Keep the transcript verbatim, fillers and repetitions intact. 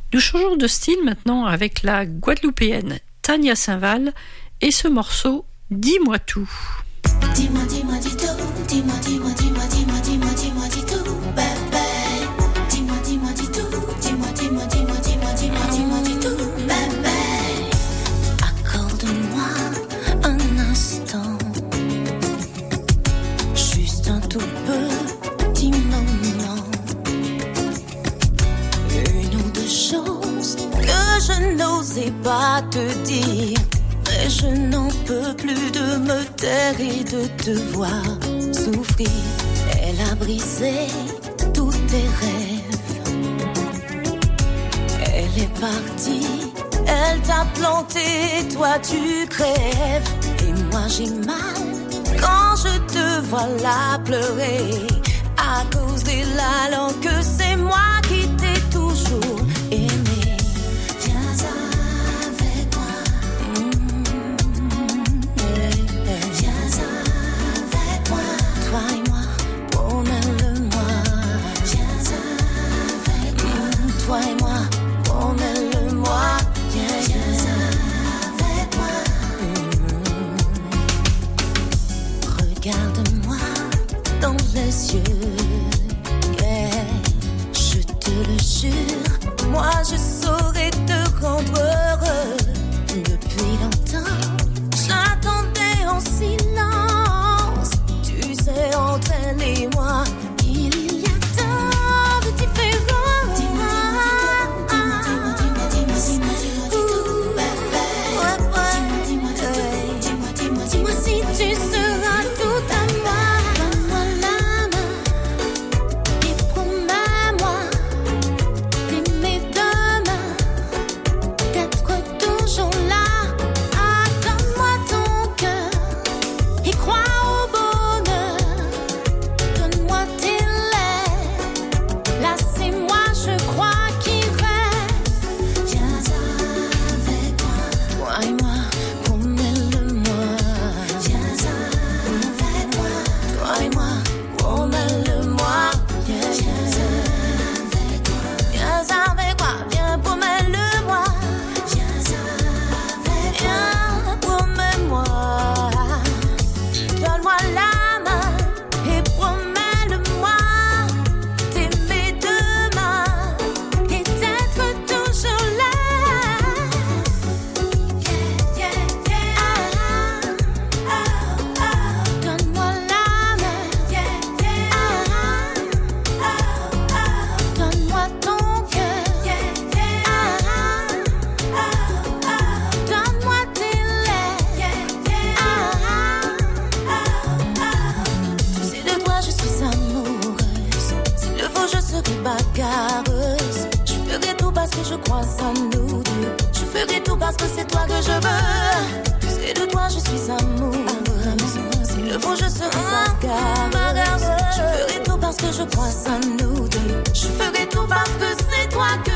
Nous changeons de style maintenant avec la Guadeloupéenne Tania Saint-Val et ce morceau Dis-moi tout. Dis-moi, dis-moi, dis tout, dis-moi, dis-moi, dis-moi, dis-moi, dis-moi, dis-moi, dis tout, bébé. Dis-moi, dis-moi, dis tout, dis-moi, dis-moi, dis-moi, dis-moi, dis-moi, dis-moi, dis tout, bébé. Accorde-moi un instant, juste un tout petit moment, une ou deux choses que je n'osais pas te dire. Et je n'en peux plus de me taire et de te voir souffrir. Elle a brisé tous tes rêves. Elle est partie, elle t'a planté, toi tu crèves. Et moi j'ai mal quand je te vois là pleurer, à cause des la langue que c'est moi qui t'ai toujours aimé. Toi et moi, promets-le-moi, yeah, yeah. Avec moi. Mmh. Regarde-moi dans les yeux, yeah. Je te le jure, moi je saurais te rendre heureux. Depuis longtemps, j'attendais en silence. Tu sais, entre elle et moi, il y a tant de différences. Je ferai tout parce que c'est toi